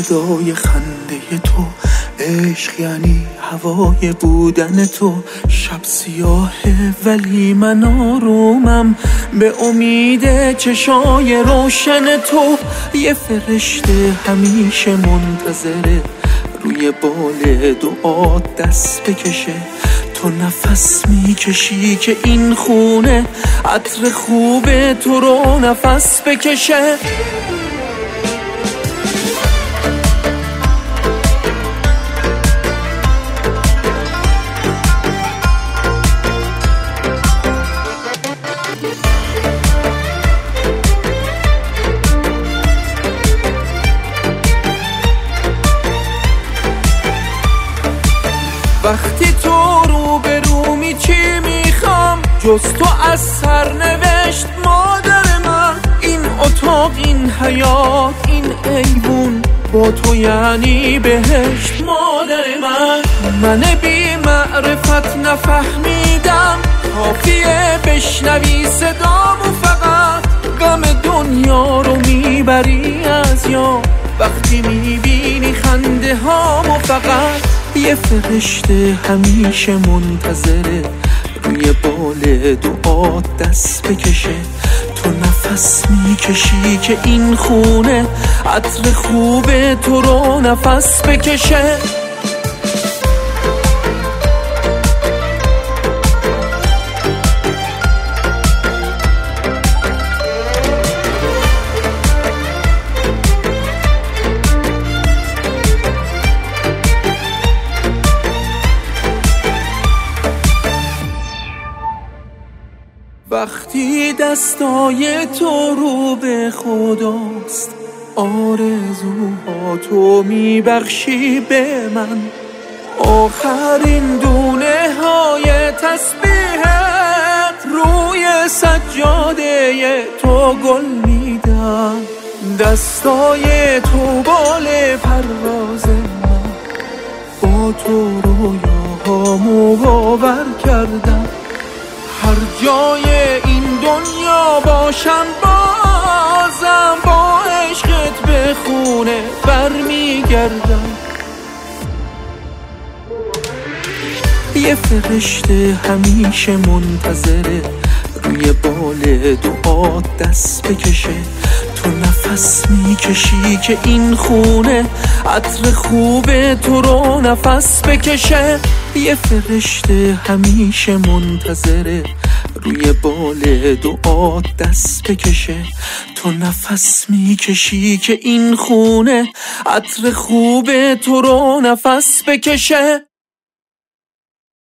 صدای خنده تو، عشق یعنی هوای بودن تو. شب سیاهه ولی من آرومم به امید چشای روشن تو. یه فرشته همیشه منتظره روی بال دعا دست بکشه. تو نفس میکشی که این خونه عطر خوب تو رو نفس بکشه. وقتی تو رو به رومی چی میخوام جز تو از سرنوشت مادر من. این اتاق، این حیات، این ایوون با تو یعنی بهشت مادر من بی معرفت نفهمیدم کافیه بشنوی صدامو فقط. غم دنیا رو میبری از یاد وقتی میبینی خنده هامو فقط. یه فرشته همیشه منتظره روی بال دعا دست بکشه. تو نفس میکشی که این خونه عطر خوب تو رو نفس بکشه. وقتی دستای تو رو به خداست آرزوها تو میبخشی به من. آخرین دونه های تسبیحت روی سجاده تو گل میدم. دستای تو بال پرواز من، با تو رویاهامو باور کردم. هر جای این دنیا باشم بازم با عشقت به خونه برمیگردم. یه فرشته همیشه منتظره روی بال دعا دست بکشه. تو نفس میکشی که این خونه عطر خوب تو رو نفس بکشه. یه فرشته همیشه منتظره روی بال دعا دست بکشه. تو نفس میکشی که این خونه عطر خوب تو رو نفس بکشه.